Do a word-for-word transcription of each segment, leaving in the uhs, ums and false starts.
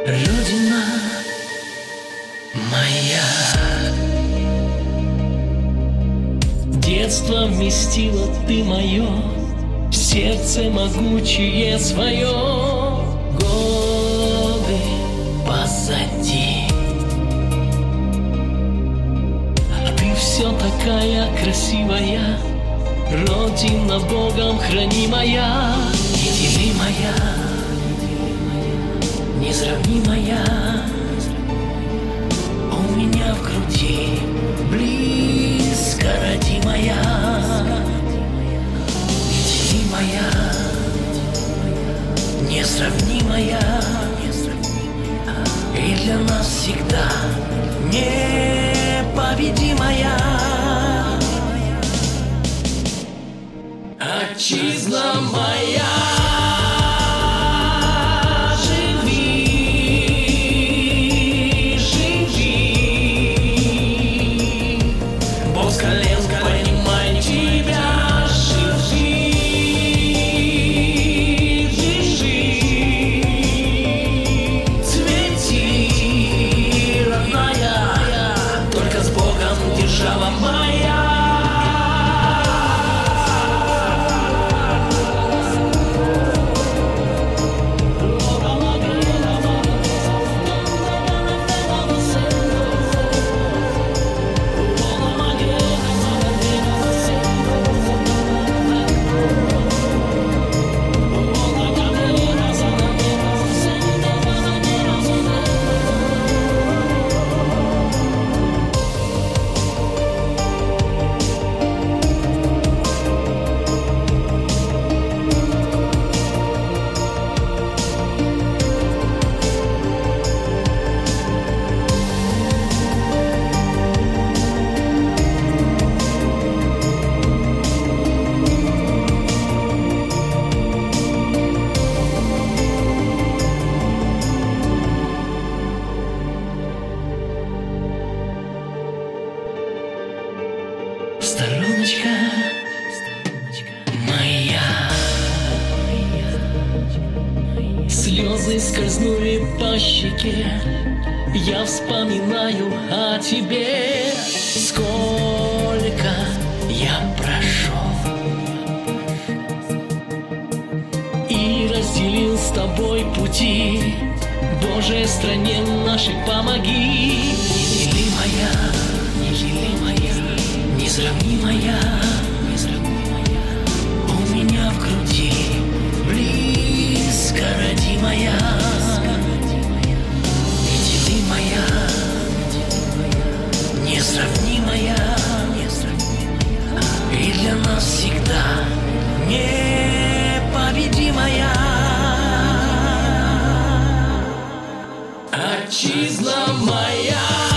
Родина моя. Детство вместила ты мое, сердце могучее свое. Годы позади, а ты все такая красивая, Родина Богом хранимая, неделимая, несравнимая. У меня в груди близко родимая, неделимая, несравнимая, и для нас всегда непобедимая. Отчизна моя, стороночка моя. Слезы скользнули по щеке, я вспоминаю о тебе. Сколько я прошел и разделил с тобой пути, Боже, стране нашей помоги. Неделимая, неделимая, несравнимая, у меня в груди близко родимая, неделимая, несравнимая, и для нас всегда непобедимая. Отчизна моя,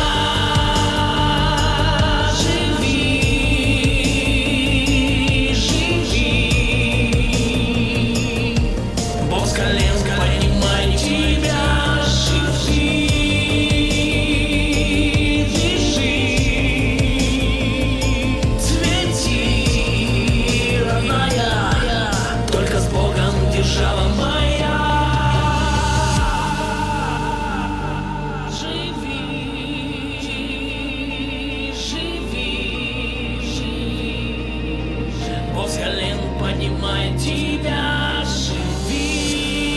поднимай тебя, живи,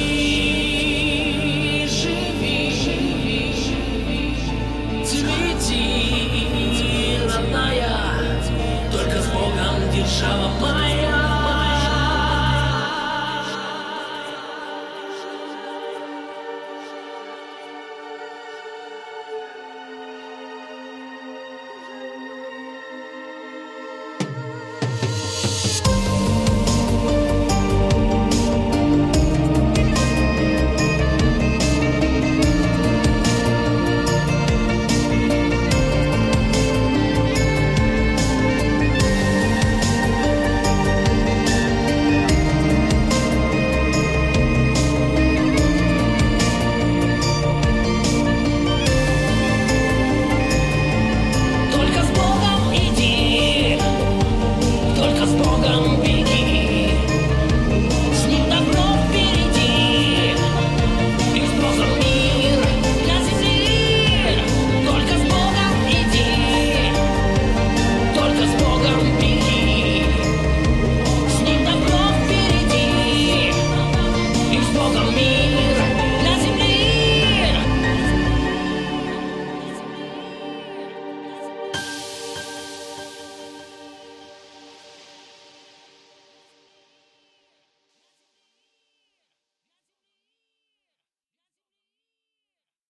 живи, живи, живи, цвети, родная, только с Богом держава моя.